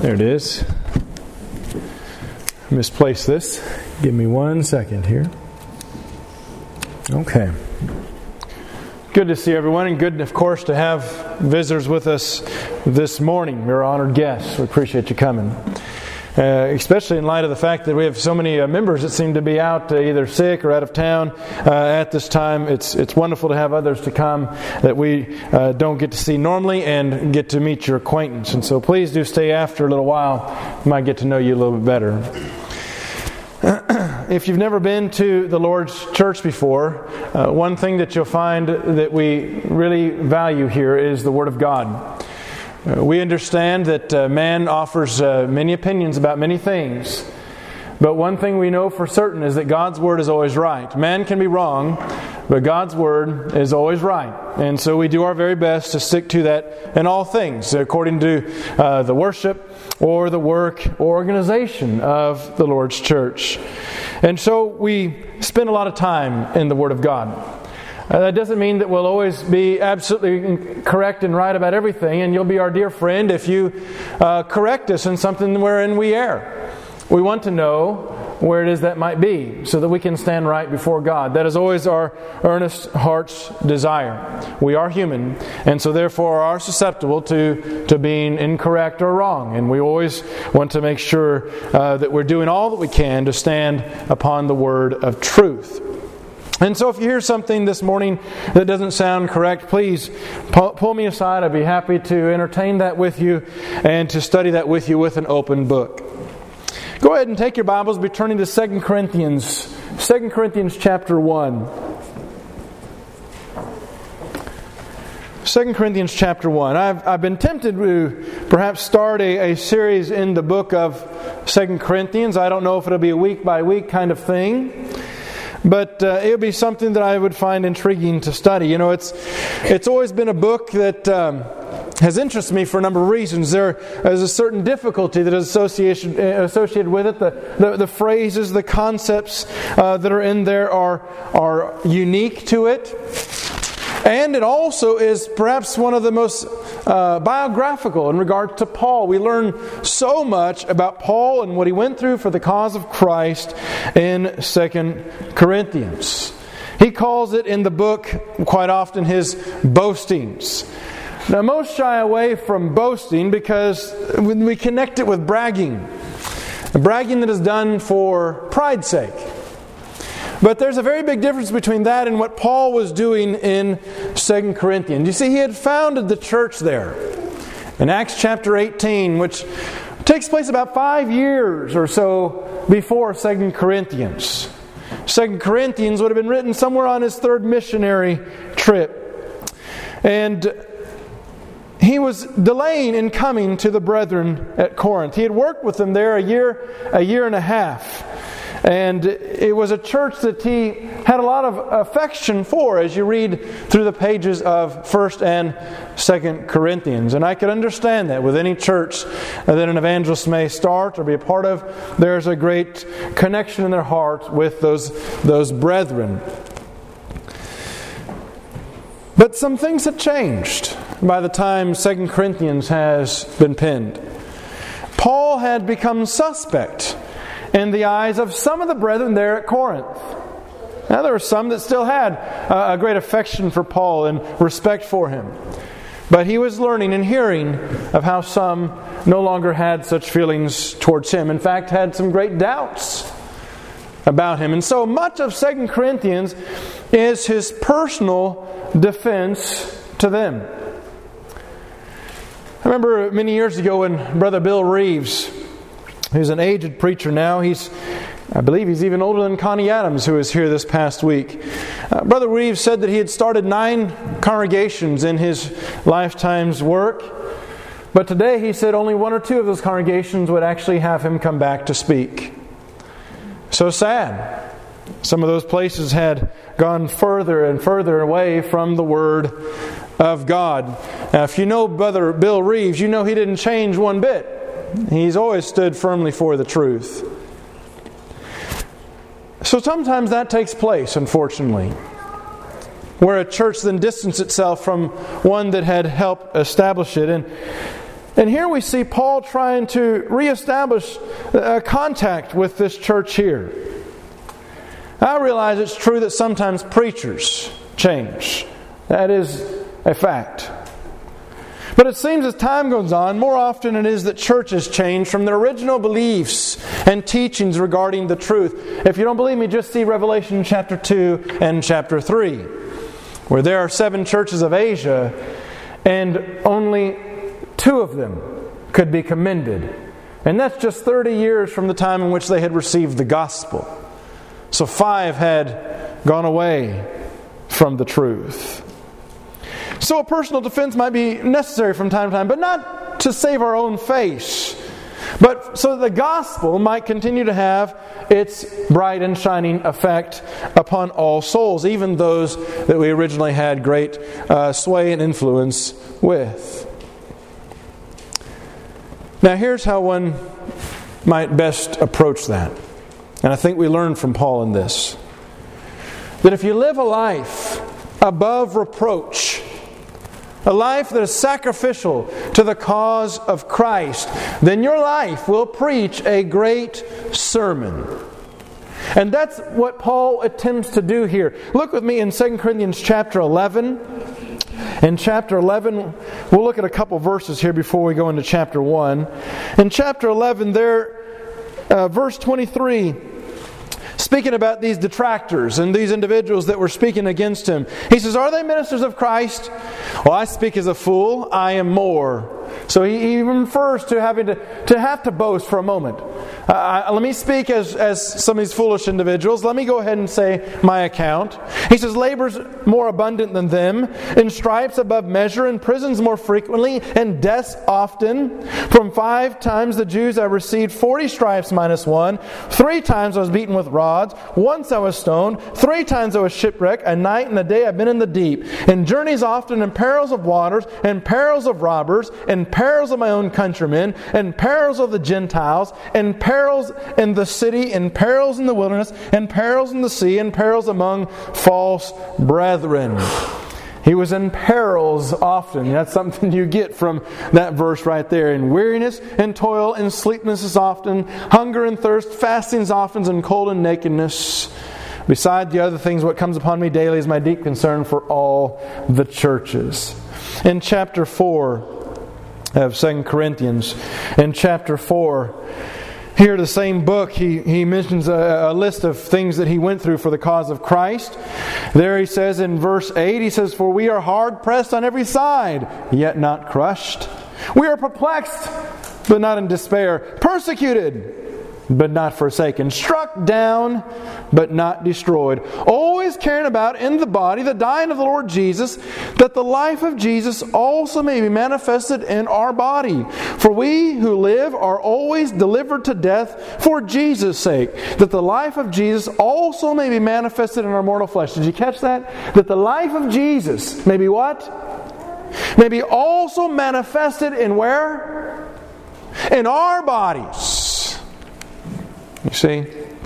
There it is. Misplaced this. Give me 1 second here. Okay. Good to see everyone, and good, of course, to have visitors with us this morning. We're honored guests. We appreciate you coming. Especially in light of the fact that we have so many members that seem to be out either sick or out of town at this time. It's wonderful to have others to come that we don't get to see normally and get to meet your acquaintance. And so please do stay after a little while. We might get to know you a little bit better. If you've never been to the Lord's church before, one thing that you'll find that we really value here is the Word of God. We understand that man offers many opinions about many things, but one thing we know for certain is that God's Word is always right. Man can be wrong, but God's Word is always right. And so we do our very best to stick to that in all things, according to the worship or the work or organization of the Lord's church. And so we spend a lot of time in the Word of God. That doesn't mean that we'll always be absolutely correct and right about everything, and you'll be our dear friend if you correct us in something wherein we err. We want to know where it is that might be, so that we can stand right before God. That is always our earnest heart's desire. We are human, and so therefore are susceptible to being incorrect or wrong. And we always want to make sure that we're doing all that we can to stand upon the word of truth. And so if you hear something this morning that doesn't sound correct, please pull me aside. I'd be happy to entertain that with you and to study that with you with an open book. Go ahead and take your Bibles, be turning to 2 Corinthians. 2 Corinthians chapter 1. 2 Corinthians chapter 1. I've been tempted to perhaps start a series in the book of 2 Corinthians. I don't know if it'll be a week by week kind of thing. But it would be something that I would find intriguing to study. You know, it's always been a book that has interested me for a number of reasons. There is a certain difficulty that is associated with it. The phrases, the concepts that are in there are unique to it. And it also is perhaps one of the most biographical in regard to Paul. We learn so much about Paul and what he went through for the cause of Christ in 2 Corinthians. He calls it in the book quite often his boastings. Now most shy away from boasting because we connect it with bragging. Bragging that is done for pride's sake. But there's a very big difference between that and what Paul was doing in 2 Corinthians. You see, he had founded the church there in Acts chapter 18, which takes place about 5 years or so before 2 Corinthians. 2 Corinthians would have been written somewhere on his third missionary trip. And he was delaying in coming to the brethren at Corinth. He had worked with them there a year and a half. And it was a church that he had a lot of affection for as you read through the pages of 1st and 2nd Corinthians. And I could understand that with any church that an evangelist may start or be a part of, there's a great connection in their heart with those brethren. But some things have changed by the time 2 Corinthians has been penned. Paul had become suspect in the eyes of some of the brethren there at Corinth. Now there were some that still had a great affection for Paul and respect for him. But he was learning and hearing of how some no longer had such feelings towards him. In fact, had some great doubts about him. And so much of 2 Corinthians is his personal defense to them. I remember many years ago when Brother Bill Reeves, who's an aged preacher now, I believe he's even older than Connie Adams, who was here this past week. Brother Reeves said that he had started 9 congregations in his lifetime's work. But today he said only 1 or 2 of those congregations would actually have him come back to speak. So sad. Some of those places had gone further and further away from the Word of God. Now, if you know Brother Bill Reeves, you know he didn't change one bit. He's always stood firmly for the truth. So sometimes that takes place, unfortunately, where a church then distances itself from one that had helped establish it. And And here we see Paul trying to reestablish contact with this church here. I realize it's true that sometimes preachers change. That is a fact. But it seems as time goes on, more often it is that churches change from their original beliefs and teachings regarding the truth. If you don't believe me, just see Revelation chapter 2 and chapter 3, where there are 7 churches of Asia, and only 2 of them could be commended. And that's just 30 years from the time in which they had received the gospel. So 5 had gone away from the truth. So a personal defense might be necessary from time to time, but not to save our own face, but so that the gospel might continue to have its bright and shining effect upon all souls, even those that we originally had great sway and influence with. Now here's how one might best approach that. And I think we learn from Paul in this. That if you live a life above reproach, a life that is sacrificial to the cause of Christ, then your life will preach a great sermon. And that's what Paul attempts to do here. Look with me in 2 Corinthians chapter 11. In chapter 11, we'll look at a couple verses here before we go into chapter 1. In chapter 11, verse 23, speaking about these detractors and these individuals that were speaking against him, he says, "Are they ministers of Christ? Well, I speak as a fool, I am more." So he refers to having to have to boast for a moment. Let me speak as some of these foolish individuals. Let me go ahead and say my account. He says, "Labors more abundant than them, in stripes above measure, in prisons more frequently, and deaths often. From 5 times the Jews I received 40 stripes minus 1. 3 times I was beaten with rods. Once I was stoned. 3 times I was shipwrecked. A night and a day I've been in the deep. In journeys often, in perils of waters, in perils of robbers, in perils of my own countrymen, in perils of the Gentiles, in perils in the city, in perils in the wilderness, in perils in the sea, in perils among false brethren." He was in perils often. That's something you get from that verse right there. "In weariness and toil and sleeplessness is often, hunger and thirst, fastings often, and cold and nakedness. Beside the other things, what comes upon me daily is my deep concern for all the churches." In chapter 4 of 2 Corinthians, in chapter 4, here the same book, he mentions a list of things that he went through for the cause of Christ. There he says in verse 8, he says, "For we are hard pressed on every side, yet not crushed. We are perplexed, but not in despair. Persecuted, but not forsaken. Struck down, but not destroyed. Always carrying about in the body the dying of the Lord Jesus, that the life of Jesus also may be manifested in our body. For we who live are always delivered to death for Jesus' sake, that the life of Jesus also may be manifested in our mortal flesh." Did you catch that? That the life of Jesus may be what? May be also manifested in where? In our bodies. You see,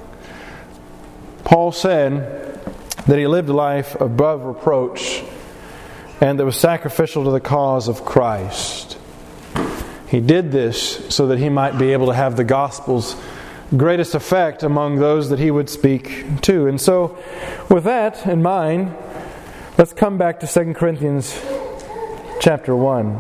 Paul said that he lived a life above reproach and that was sacrificial to the cause of Christ. He did this so that he might be able to have the gospel's greatest effect among those that he would speak to. And so, with that in mind, let's come back to 2 Corinthians chapter 1.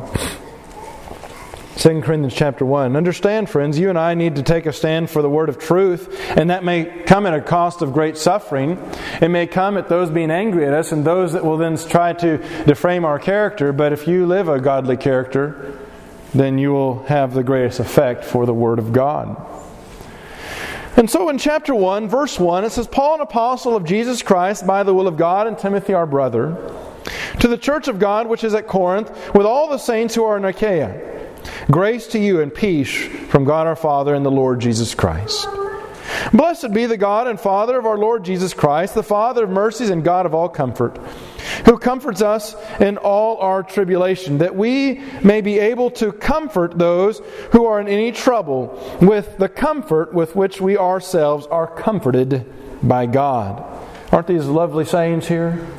2 Corinthians chapter 1. Understand, friends, you and I need to take a stand for the word of truth, and that may come at a cost of great suffering. It may come at those being angry at us and those that will then try to defame our character, but if you live a godly character, then you will have the greatest effect for the word of God. And so in chapter 1, verse 1, it says, "Paul, an apostle of Jesus Christ, by the will of God, and Timothy our brother, to the church of God which is at Corinth, with all the saints who are in Achaia. Grace to you and peace from God our Father and the Lord Jesus Christ. Blessed be the God and Father of our Lord Jesus Christ, the Father of mercies and God of all comfort, who comforts us in all our tribulation, that we may be able to comfort those who are in any trouble with the comfort with which we ourselves are comforted by God." Aren't these lovely sayings here?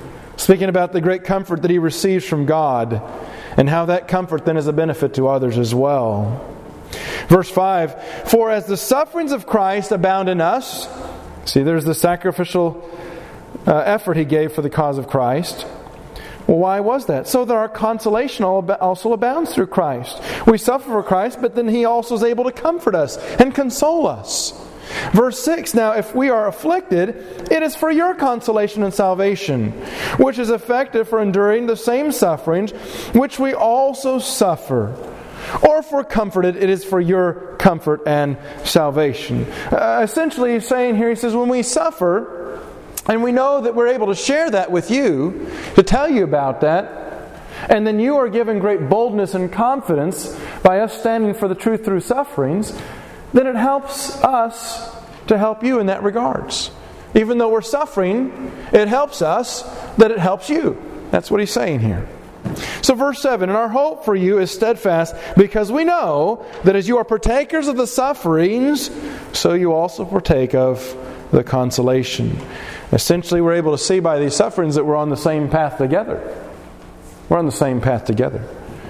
speaking about the great comfort that he receives from God and how that comfort then is a benefit to others as well. Verse 5, for as the sufferings of Christ abound in us, see, there's the sacrificial effort he gave for the cause of Christ. Well, why was that? So that our consolation also abounds through Christ. We suffer for Christ, but then he also is able to comfort us and console us. Verse 6, now if we are afflicted, it is for your consolation and salvation, which is effective for enduring the same sufferings which we also suffer. Or if we're comforted, it is for your comfort and salvation. Essentially, he's saying here, he says, when we suffer, and we know that we're able to share that with you, to tell you about that, and then you are given great boldness and confidence by us standing for the truth through sufferings, then it helps us to help you in that regards. Even though we're suffering, it helps us that it helps you. That's what he's saying here. So verse 7, and our hope for you is steadfast, because we know that as you are partakers of the sufferings, so you also partake of the consolation. Essentially, we're able to see by these sufferings that we're on the same path together. We're on the same path together.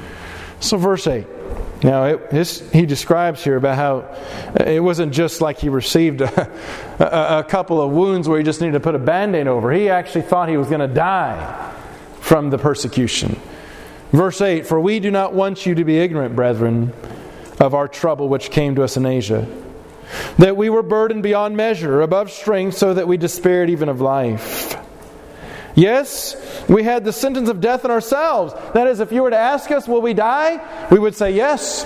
So verse 8. Now, he describes here about how it wasn't just like he received a couple of wounds where he just needed to put a Band-Aid over. He actually thought he was going to die from the persecution. Verse 8, for we do not want you to be ignorant, brethren, of our trouble which came to us in Asia, that we were burdened beyond measure, above strength, so that we despaired even of life. Yes, we had the sentence of death in ourselves. That is, if you were to ask us, will we die? We would say yes.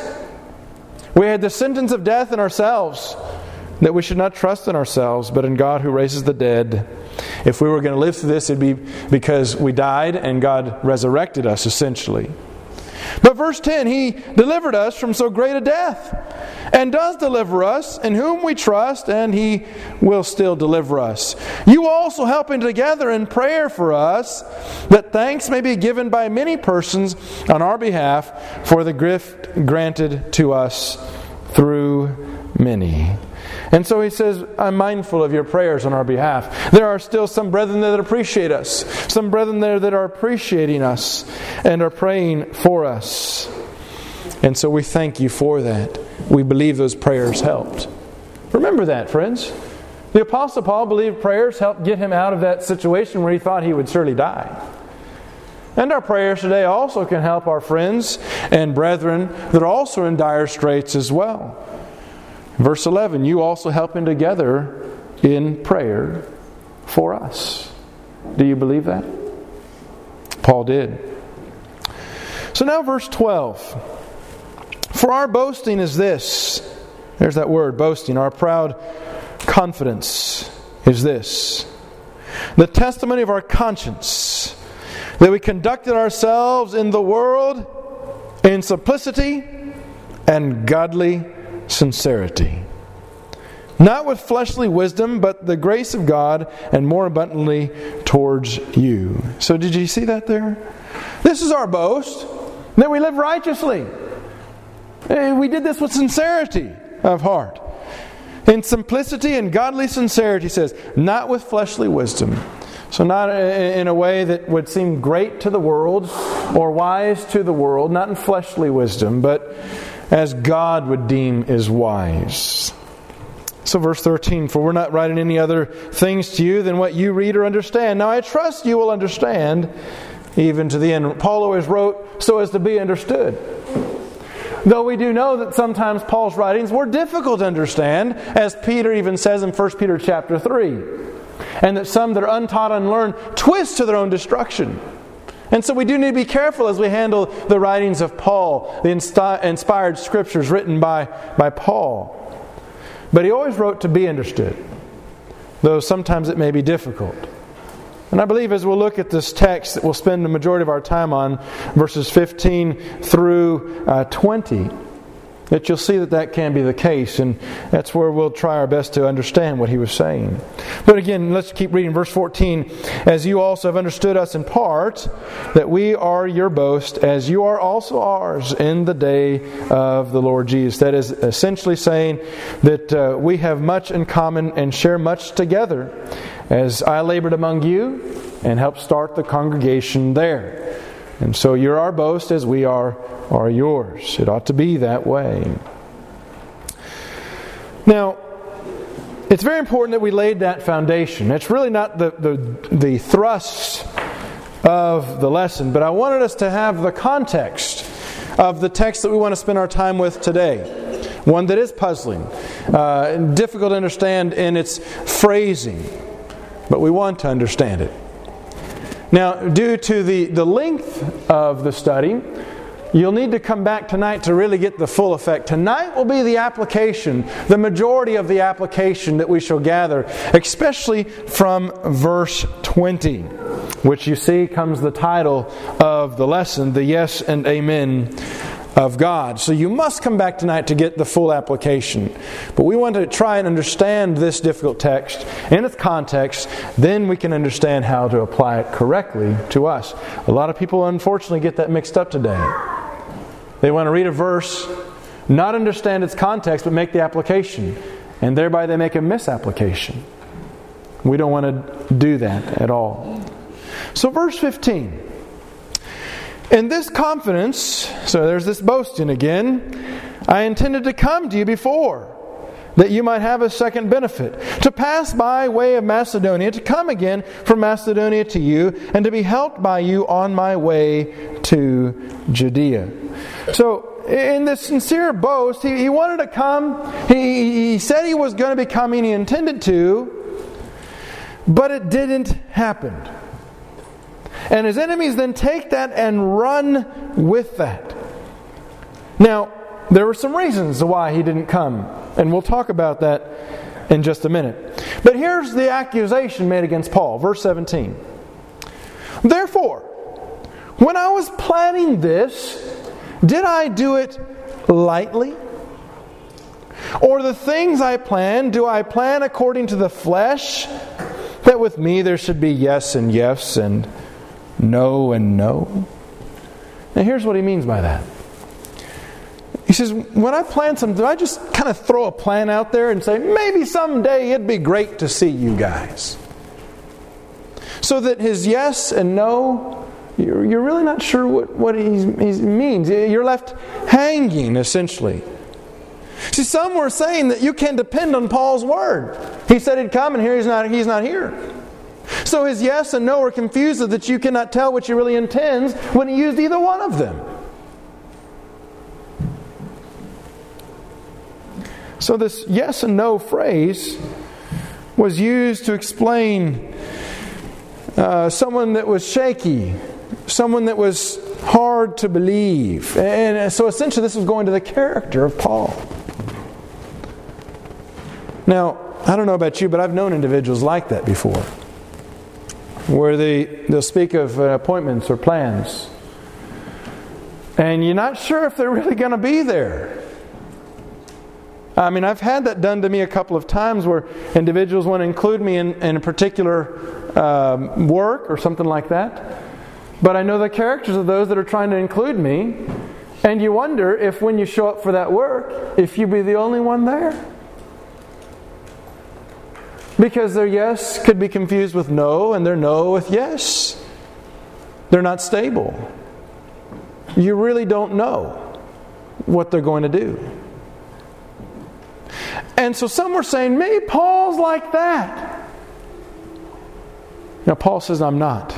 We had the sentence of death in ourselves, that we should not trust in ourselves, but in God who raises the dead. If we were going to live through this, it'd be because we died and God resurrected us, essentially. But verse 10, He delivered us from so great a death, and does deliver us, in whom we trust, and He will still deliver us. You also helping together in prayer for us, that thanks may be given by many persons on our behalf for the gift granted to us through many. And so he says, I'm mindful of your prayers on our behalf. There are still some brethren there that appreciate us. Some brethren there that are appreciating us and are praying for us. And so we thank you for that. We believe those prayers helped. Remember that, friends. The Apostle Paul believed prayers helped get him out of that situation where he thought he would surely die. And our prayers today also can help our friends and brethren that are also in dire straits as well. Verse 11, you also helping together in prayer for us. Do you believe that? Paul did. So now verse 12. For our boasting is this. There's that word, boasting. Our proud confidence is this. The testimony of our conscience, that we conducted ourselves in the world in simplicity and godly sincerity, not with fleshly wisdom, but the grace of God, and more abundantly towards you. So did you see that there? This is our boast, that we live righteously. We did this with sincerity of heart. In simplicity and godly sincerity, he says, not with fleshly wisdom. So not in a way that would seem great to the world or wise to the world, not in fleshly wisdom, but as God would deem is wise. So verse 13, for we're not writing any other things to you than what you read or understand. Now I trust you will understand even to the end. Paul always wrote so as to be understood. Though we do know that sometimes Paul's writings were difficult to understand, as Peter even says in 1 Peter chapter 3. And that some that are untaught and unlearned twist to their own destruction. And so we do need to be careful as we handle the writings of Paul, the inspired scriptures written by Paul. But he always wrote to be understood, though sometimes it may be difficult. And I believe as we'll look at this text that we'll spend the majority of our time on, verses 15 through 20, that you'll see that can be the case, and that's where we'll try our best to understand what he was saying. But again, let's keep reading. Verse 14, as you also have understood us in part, that we are your boast, as you are also ours in the day of the Lord Jesus. That is essentially saying that we have much in common and share much together. As I labored among you, and help start the congregation there. And so you're our boast as we are yours. It ought to be that way. Now, it's very important that we laid that foundation. It's really not the thrust of the lesson, but I wanted us to have the context of the text that we want to spend our time with today. One that is puzzling, difficult to understand in its phrasing, but we want to understand it. Now, due to the length of the study, you'll need to come back tonight to really get the full effect. Tonight will be the application, the majority of the application that we shall gather, especially from verse 20, which you see comes the title of the lesson, the Yes and Amen of God. So you must come back tonight to get the full application. But we want to try and understand this difficult text in its context. Then we can understand how to apply it correctly to us. A lot of people unfortunately get that mixed up today. They want to read a verse, not understand its context, but make the application. And thereby they make a misapplication. We don't want to do that at all. So verse 15. In this confidence, so there's this boasting again, I intended to come to you before, that you might have a second benefit, to pass by way of Macedonia, to come again from Macedonia to you, and to be helped by you on my way to Judea. So, in this sincere boast, he wanted to come. He said he was going to be coming. He intended to, but it didn't happen. And his enemies then take that and run with that. Now, there were some reasons why he didn't come, and we'll talk about that in just a minute. But here's the accusation made against Paul, verse 17. Therefore, when I was planning this, did I do it lightly? Or the things I plan, do I plan according to the flesh? That with me there should be yes and yes and no and no. Now here's what he means by that. He says, when I plan something, I just kind of throw a plan out there and say, maybe someday it'd be great to see you guys. So that his yes and no, you're really not sure what he means. You're left hanging, essentially. See, some were saying that you can't depend on Paul's word. He said he'd come, and here he's not here. So his yes and no are confused so that you cannot tell what he really intends when he used either one of them. So this yes and no phrase was used to explain someone that was shaky, someone that was hard to believe. And so essentially this was going to the character of Paul. Now, I don't know about you, but I've known individuals like that before, where they'll speak of appointments or plans, and you're not sure if they're really going to be there. I mean, I've had that done to me a couple of times where individuals want to include me in a particular work or something like that, but I know the characters of those that are trying to include me, and you wonder if when you show up for that work, if you be the only one there. Because their yes could be confused with no, and their no with yes. They're not stable. You really don't know what they're going to do. And so some were saying, maybe Paul's like that. Now Paul says, I'm not.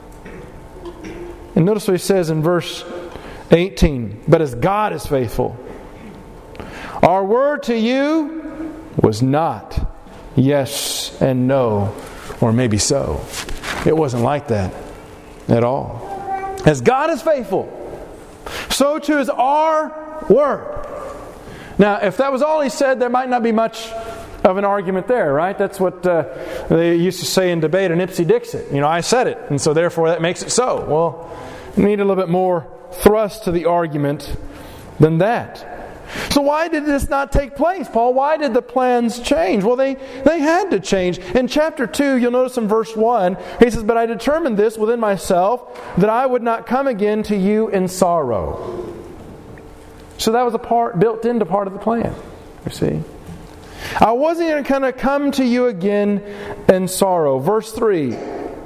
And notice what he says in verse 18. But as God is faithful, our word to you was not yes and no, or maybe so. It wasn't like that at all. As God is faithful, so too is our word. Now, if that was all he said, there might not be much of an argument there, right? That's what they used to say in debate, an Ipsy Dixit. I said it, and so therefore that makes it so. Well, we need a little bit more thrust to the argument than that. So why did this not take place, Paul? Why did the plans change? Well, they had to change. In chapter 2, you'll notice in verse 1, he says, but I determined this within myself, that I would not come again to you in sorrow. So that was built into part of the plan, you see. I wasn't going to come to you again in sorrow. Verse 3,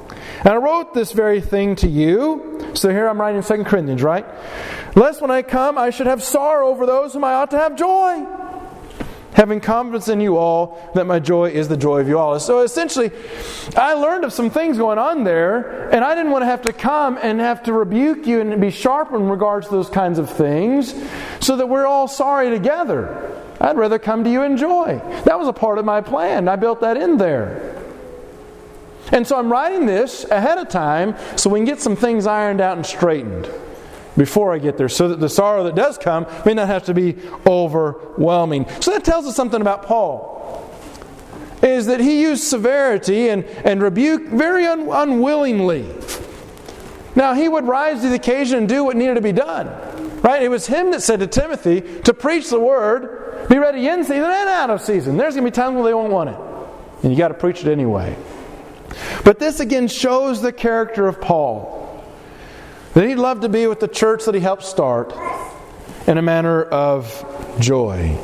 And I wrote this very thing to you. So here I'm writing 2 Corinthians, right? Lest when I come, I should have sorrow over those whom I ought to have joy. Having confidence in you all, that my joy is the joy of you all. So essentially, I learned of some things going on there, and I didn't want to have to come and have to rebuke you and be sharp in regards to those kinds of things, so that we're all sorry together. I'd rather come to you in joy. That was a part of my plan. I built that in there. And so I'm writing this ahead of time so we can get some things ironed out and straightened before I get there, so that the sorrow that does come may not have to be overwhelming. So that tells us something about Paul, is that he used severity and rebuke very unwillingly. Now, he would rise to the occasion and do what needed to be done. Right? It was him that said to Timothy to preach the Word, be ready in season and out of season. There's going to be times when they won't want it. And you got to preach it anyway. But this again shows the character of Paul. That he loved to be with the church that he helped start in a manner of joy.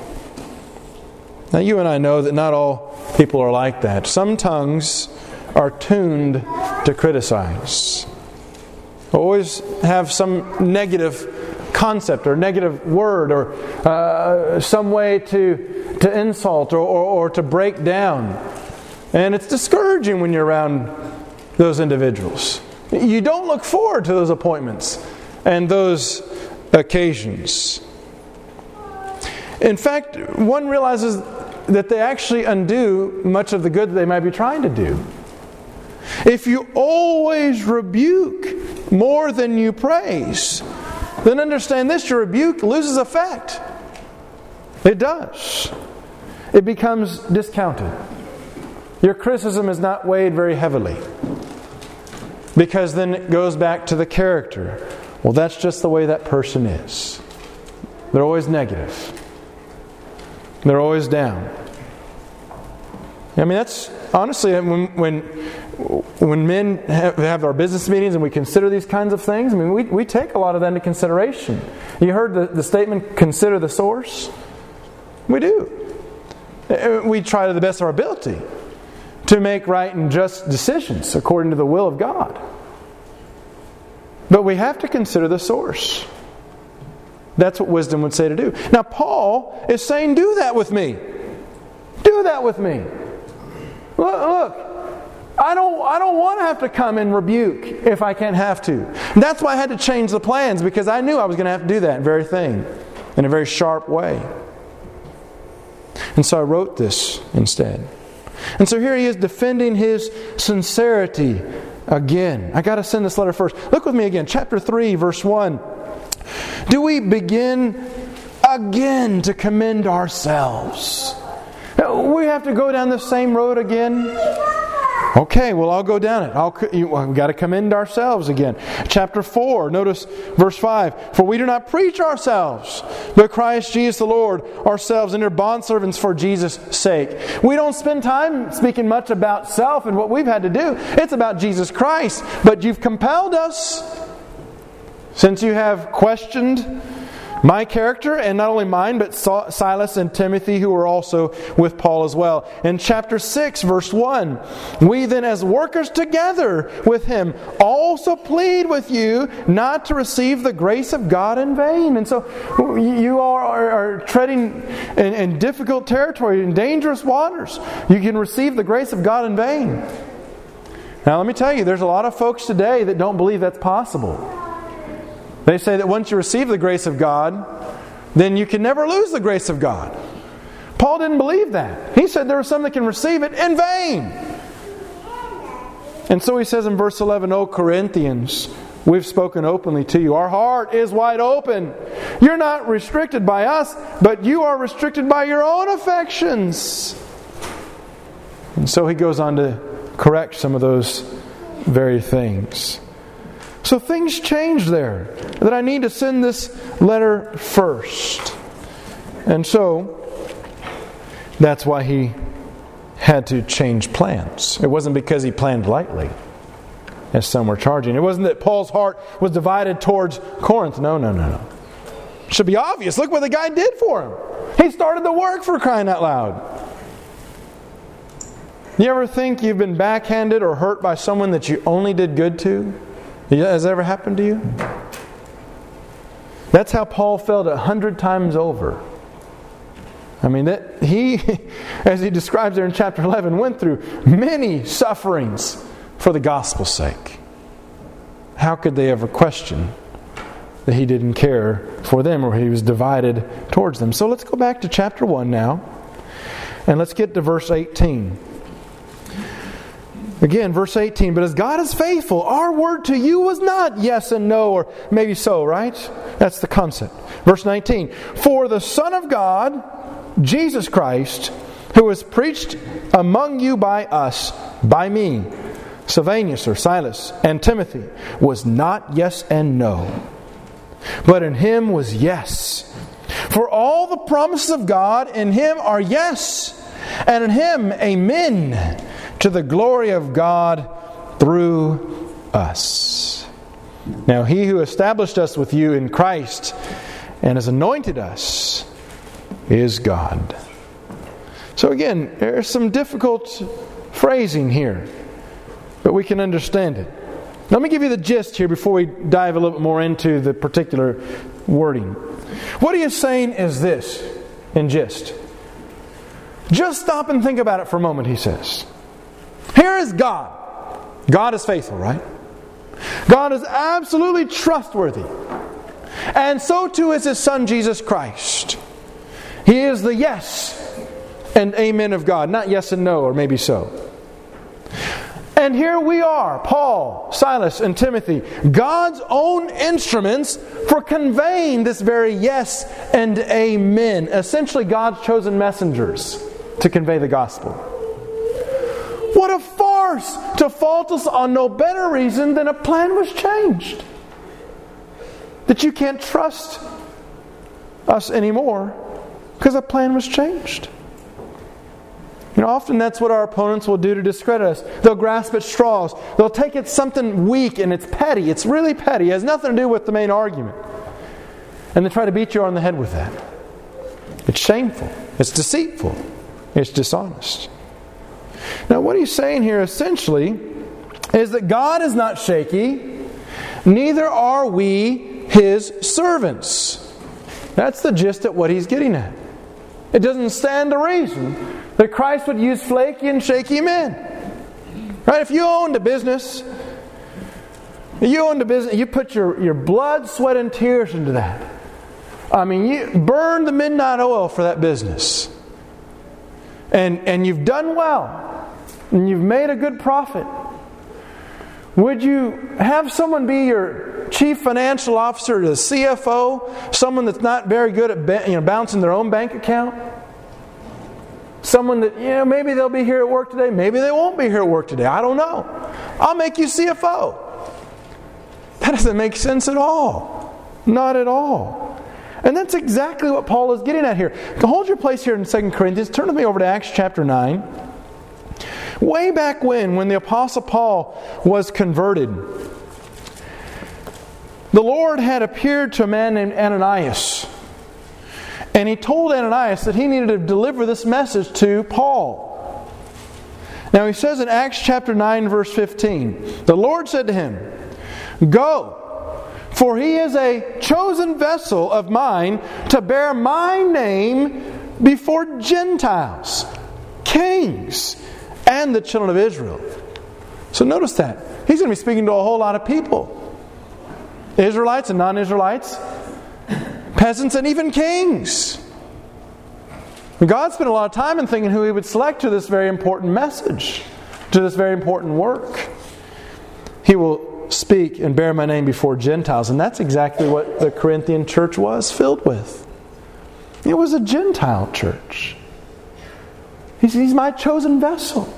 Now you and I know that not all people are like that. Some tongues are tuned to criticize. Always have some negative concept or negative word or some way to insult or to break down. And it's discouraging when you're around those individuals. You don't look forward to those appointments and those occasions. In fact, one realizes that they actually undo much of the good that they might be trying to do. If you always rebuke more than you praise, then understand this, your rebuke loses effect. It does. It becomes discounted. Your criticism is not weighed very heavily. Because then it goes back to the character. Well, that's just the way that person is. They're always negative. They're always down. I mean, that's honestly when men have our business meetings and we consider these kinds of things. I mean, we take a lot of that into consideration. You heard the statement, consider the source? We do. We try to the best of our ability to make right and just decisions according to the will of God. But we have to consider the source. That's what wisdom would say to do. Now Paul is saying, do that with me. Do that with me. Look, I don't want to have to come and rebuke if I can't have to. And that's why I had to change the plans, because I knew I was going to have to do that very thing in a very sharp way. And so I wrote this instead. And so here he is defending his sincerity again. I got to send this letter first. Look with me again, chapter 3, verse 1. Do we begin again to commend ourselves? We have to go down the same road again? Okay, well, I'll go down it. We've got to commend ourselves again. Chapter 4, notice verse 5. For we do not preach ourselves, but Christ Jesus the Lord, ourselves, and their bondservants for Jesus' sake. We don't spend time speaking much about self and what we've had to do. It's about Jesus Christ. But you've compelled us, since you have questioned my character, and not only mine, but Silas and Timothy, who were also with Paul as well. In chapter 6, verse 1, we then as workers together with him also plead with you not to receive the grace of God in vain. And so you are treading in difficult territory, in dangerous waters. You can receive the grace of God in vain. Now let me tell you, there's a lot of folks today that don't believe that's possible. They say that once you receive the grace of God, then you can never lose the grace of God. Paul didn't believe that. He said there are some that can receive it in vain. And so he says in verse 11, O Corinthians, we've spoken openly to you. Our heart is wide open. You're not restricted by us, but you are restricted by your own affections. And so he goes on to correct some of those very things. So things change there, that I need to send this letter first. And so that's why he had to change plans. It wasn't because he planned lightly, as some were charging. It wasn't that Paul's heart was divided towards Corinth. No. It should be obvious. Look what the guy did for him. He started the work, for crying out loud. You ever think you've been backhanded or hurt by someone that you only did good to? Has that ever happened to you? That's how Paul felt 100 times over. I mean, that he, as he describes there in chapter 11, went through many sufferings for the gospel's sake. How could they ever question that he didn't care for them or he was divided towards them? So let's go back to chapter 1 now. And let's get to verse 18. Again, verse 18. But as God is faithful, our word to you was not yes and no, or maybe so, right? That's the concept. Verse 19. For the Son of God, Jesus Christ, who was preached among you by us, by me, Silvanus or Silas, and Timothy, was not yes and no, but in him was yes. For all the promises of God in him are yes, and in him amen, to the glory of God through us. Now he who established us with you in Christ and has anointed us is God. So again, there's some difficult phrasing here, but we can understand it. Let me give you the gist here before we dive a little bit more into the particular wording. What he is saying is this, in gist. Just stop and think about it for a moment, he says. Here is God. God is faithful, right? God is absolutely trustworthy. And so too is His Son, Jesus Christ. He is the yes and amen of God. Not yes and no, or maybe so. And here we are, Paul, Silas, and Timothy, God's own instruments for conveying this very yes and amen. Essentially, God's chosen messengers to convey the gospel. What a farce to fault us on no better reason than a plan was changed. That you can't trust us anymore because a plan was changed. You know, often that's what our opponents will do to discredit us. They'll grasp at straws. They'll take it something weak and it's petty. It's really petty. It has nothing to do with the main argument. And they try to beat you on the head with that. It's shameful. It's deceitful. It's dishonest. Now what he's saying here essentially is that God is not shaky, neither are we His servants. That's the gist of what he's getting at. It doesn't stand to reason that Christ would use flaky and shaky men. Right? If you owned a business, you put your blood, sweat, and tears into that. I mean, you burn the midnight oil for that business. And you've done well. And you've made a good profit. Would you have someone be your chief financial officer, the CFO, someone that's not very good at balancing their own bank account? Someone that, maybe they'll be here at work today, maybe they won't be here at work today. I don't know. I'll make you CFO. That doesn't make sense at all. Not at all. And that's exactly what Paul is getting at here. Hold your place here in 2 Corinthians. Turn with me over to Acts chapter 9. Way back when the Apostle Paul was converted, the Lord had appeared to a man named Ananias. And He told Ananias that he needed to deliver this message to Paul. Now He says in Acts chapter 9 verse 15, the Lord said to him, "Go, for he is a chosen vessel of mine to bear my name before Gentiles, kings, and the children of Israel." So notice that. He's going to be speaking to a whole lot of people. Israelites and non-Israelites, peasants and even kings. God spent a lot of time in thinking who He would select to this very important message, to this very important work. He will speak and bear my name before Gentiles. And that's exactly what the Corinthian church was filled with. It was a Gentile church. He's my chosen vessel.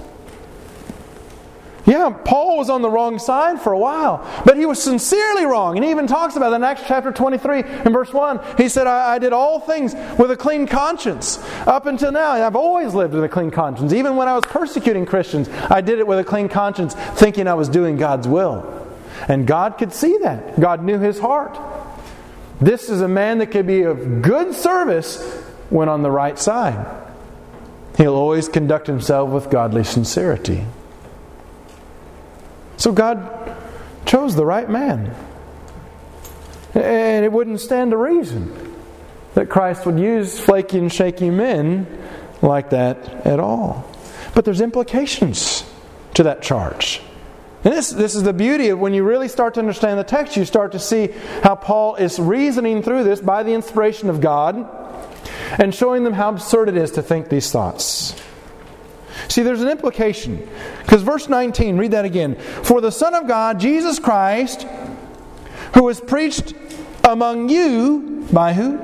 Yeah, Paul was on the wrong side for a while, but he was sincerely wrong. And he even talks about that in Acts chapter 23 and verse 1. He said, I did all things with a clean conscience up until now. And I've always lived with a clean conscience. Even when I was persecuting Christians, I did it with a clean conscience, thinking I was doing God's will. And God could see that. God knew his heart. This is a man that could be of good service when on the right side. He'll always conduct himself with godly sincerity. So God chose the right man. And it wouldn't stand to reason that Christ would use flaky and shaky men like that at all. But there's implications to that charge. And this is the beauty of when you really start to understand the text, you start to see how Paul is reasoning through this by the inspiration of God and showing them how absurd it is to think these thoughts. See, there's an implication. Because verse 19, read that again. For the Son of God, Jesus Christ, who was preached among you, by who?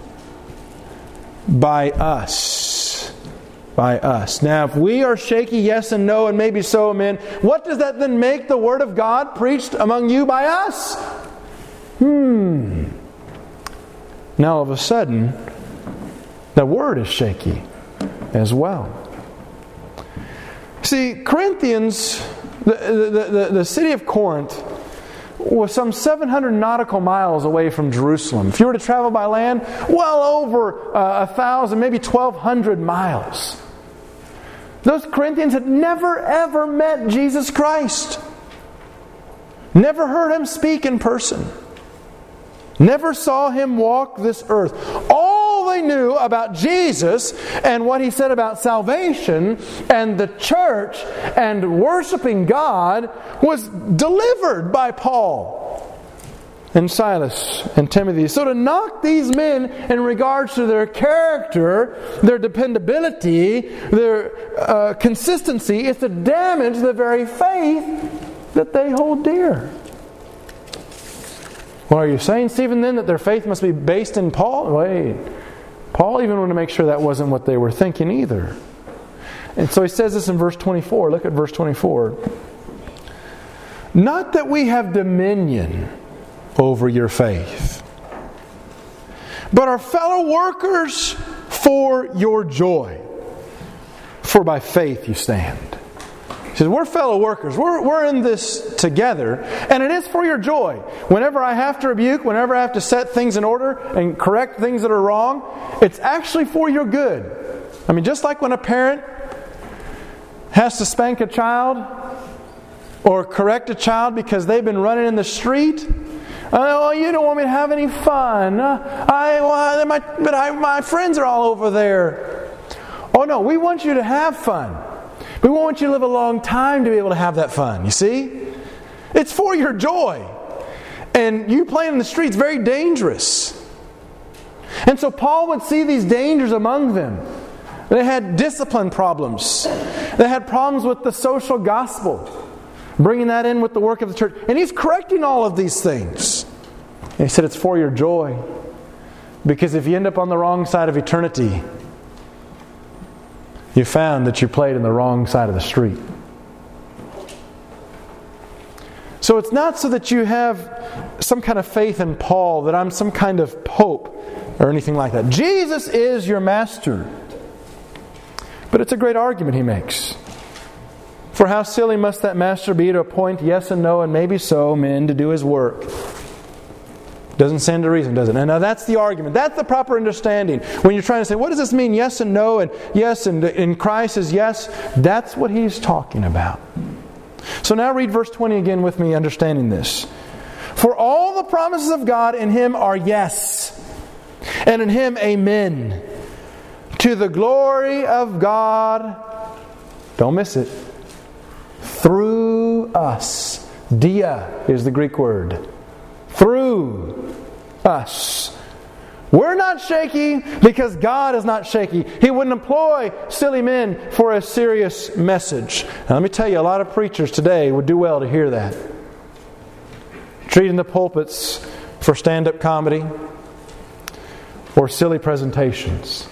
By us. By us. Now, if we are shaky, yes and no, and maybe so, amen, what does that then make the Word of God preached among you by us? Now, all of a sudden, the Word is shaky as well. See, Corinthians, the city of Corinth, was some 700 nautical miles away from Jerusalem. If you were to travel by land, well over 1,000, maybe 1,200 miles. Those Corinthians had never ever met Jesus Christ. Never heard Him speak in person. Never saw Him walk this earth. All they knew about Jesus and what He said about salvation and the church and worshiping God was delivered by Paul and Silas and Timothy. So to knock these men in regards to their character, their dependability, their consistency, is to damage the very faith that they hold dear. Well, are you saying, Stephen, then that their faith must be based in Paul? Wait. Paul even wanted to make sure that wasn't what they were thinking either. And so he says this in verse 24. Look at verse 24. Not that we have dominion over your faith, but are fellow workers for your joy. For by faith you stand. He says, we're fellow workers. We're in this together. And it is for your joy. Whenever I have to rebuke, whenever I have to set things in order and correct things that are wrong, it's actually for your good. I mean, just like when a parent has to spank a child or correct a child because they've been running in the street. Oh, you don't want me to have any fun. My friends are all over there. Oh no, we want you to have fun. We want you to live a long time to be able to have that fun. You see? It's for your joy. And you playing in the streets is very dangerous. And so Paul would see these dangers among them. They had discipline problems. They had problems with the social gospel. Bringing that in with the work of the church. And he's correcting all of these things. And he said it's for your joy. Because if you end up on the wrong side of eternity, you found that you played in the wrong side of the street. So it's not so that you have some kind of faith in Paul, that I'm some kind of pope or anything like that. Jesus is your master. But it's a great argument he makes. For how silly must that master be to appoint yes and no and maybe so men to do his work? Doesn't stand to reason, does it? And now that's the argument. That's the proper understanding. When you're trying to say, what does this mean? Yes and no, and yes, and in Christ is yes. That's what he's talking about. So now read verse 20 again with me, understanding this. For all the promises of God in Him are yes, and in Him amen, to the glory of God, don't miss it, through us. Dia is the Greek word. Through us. We're not shaky because God is not shaky. He wouldn't employ silly men for a serious message. Now let me tell you, a lot of preachers today would do well to hear that. Treating the pulpits for stand-up comedy or silly presentations.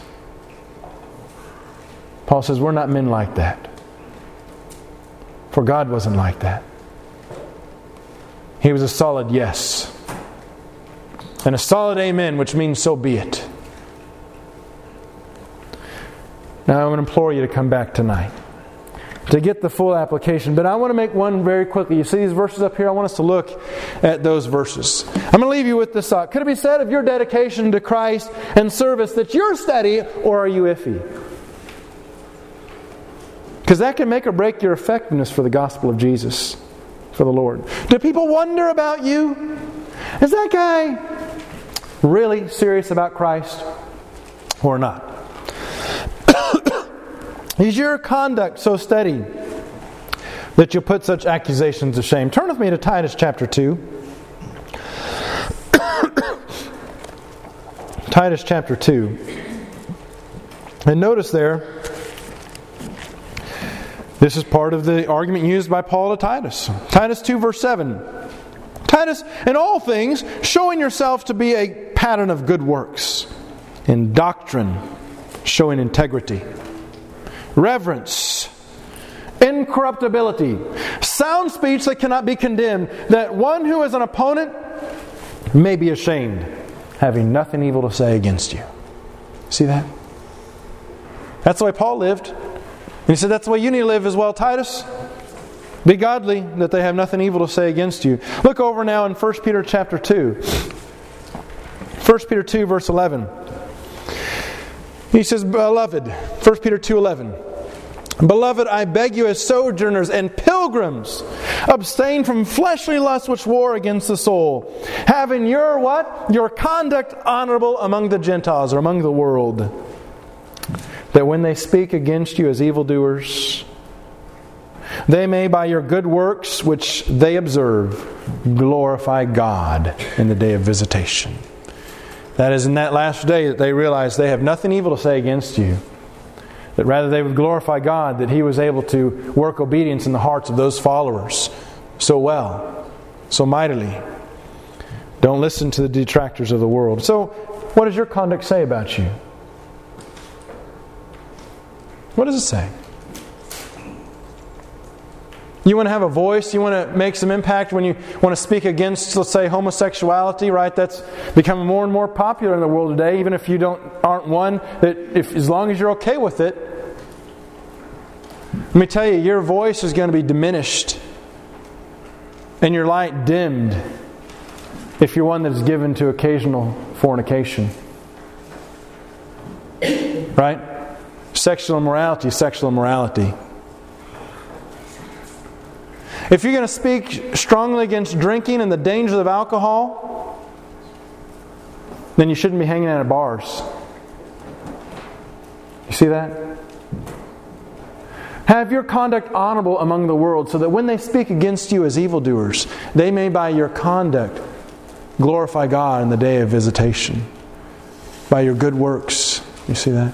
Paul says we're not men like that. For God wasn't like that. He was a solid yes. And a solid amen, which means so be it. Now I'm going to implore you to come back tonight to get the full application. But I want to make one very quickly. You see these verses up here? I want us to look at those verses. I'm going to leave you with this thought. Could it be said of your dedication to Christ and service that you're steady, or are you iffy? Because that can make or break your effectiveness for the gospel of Jesus, for the Lord. Do people wonder about you? Is that guy really serious about Christ or not? Is your conduct so steady that you'll put such accusations to shame? Turn with me to Titus chapter 2. Titus chapter 2. And notice there, this is part of the argument used by Paul to Titus. Titus 2 verse 7. Titus, in all things, showing yourself to be a pattern of good works, in doctrine, showing integrity, reverence, incorruptibility, sound speech that cannot be condemned, that one who is an opponent may be ashamed, having nothing evil to say against you. See that? That's the way Paul lived. And he said that's the way you need to live as well, Titus. Be godly, that they have nothing evil to say against you. Look over now in 1 Peter chapter 2. 1 Peter 2 verse 11. He says, Beloved, 1 Peter 2:11. Beloved, I beg you as sojourners and pilgrims, abstain from fleshly lusts which war against the soul, having your what? Your conduct honorable among the Gentiles, or among the world, that when they speak against you as evildoers, they may by your good works which they observe glorify God in the day of visitation. That is in that last day that they realize they have nothing evil to say against you. That rather they would glorify God that He was able to work obedience in the hearts of those followers so well, so mightily. Don't listen to the detractors of the world. So, what does your conduct say about you? What does it say? You want to have a voice, you want to make some impact when you want to speak against, let's say, homosexuality, right? That's becoming more and more popular in the world today, even if you aren't one, that as long as you're okay with it. Let me tell you, your voice is going to be diminished and your light dimmed if you're one that is given to occasional fornication. Right? Sexual immorality is sexual immorality. If you're going to speak strongly against drinking and the dangers of alcohol, then you shouldn't be hanging out at bars. You see that? Have your conduct honorable among the world, so that when they speak against you as evildoers, they may by your conduct glorify God in the day of visitation. By your good works. You see that?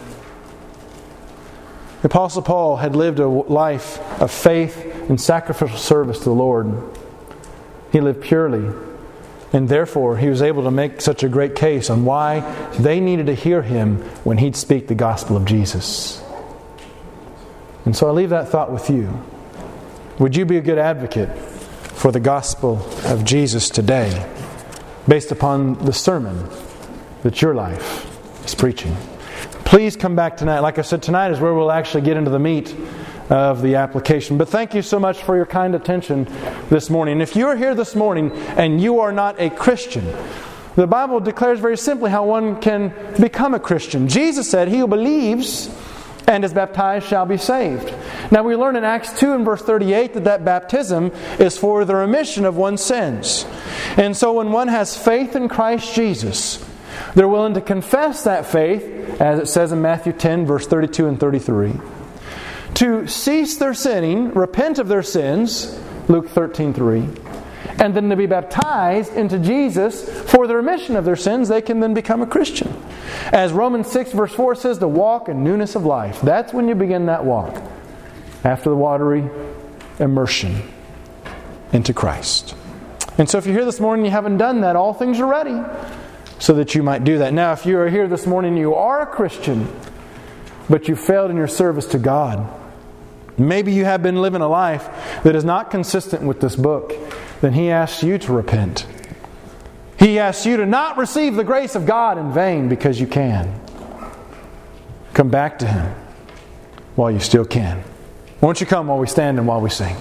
The Apostle Paul had lived a life of faith and sacrificial service to the Lord. He lived purely. And therefore, he was able to make such a great case on why they needed to hear him when he'd speak the gospel of Jesus. And so I leave that thought with you. Would you be a good advocate for the gospel of Jesus today, based upon the sermon that your life is preaching? Please come back tonight. Like I said, tonight is where we'll actually get into the meat of the application. But thank you so much for your kind attention this morning. If you are here this morning and you are not a Christian, the Bible declares very simply how one can become a Christian. Jesus said, "He who believes and is baptized shall be saved." Now we learn in Acts 2 and verse 38 that baptism is for the remission of one's sins. And so when one has faith in Christ Jesus, they're willing to confess that faith, as it says in Matthew 10 verse 32 and 33. To cease their sinning, repent of their sins, Luke 13:3, and then to be baptized into Jesus for the remission of their sins, they can then become a Christian. As Romans 6 verse 4 says, to walk in newness of life. That's when you begin that walk, after the watery immersion into Christ. And so if you're here this morning and you haven't done that, all things are ready so that you might do that. Now, if you are here this morning and you are a Christian, but you failed in your service to God, maybe you have been living a life that is not consistent with this book, then He asks you to repent. He asks you to not receive the grace of God in vain, because you can. Come back to Him while you still can. Won't you come while we stand and while we sing?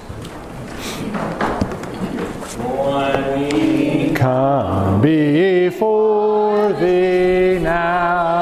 Come before Thee now.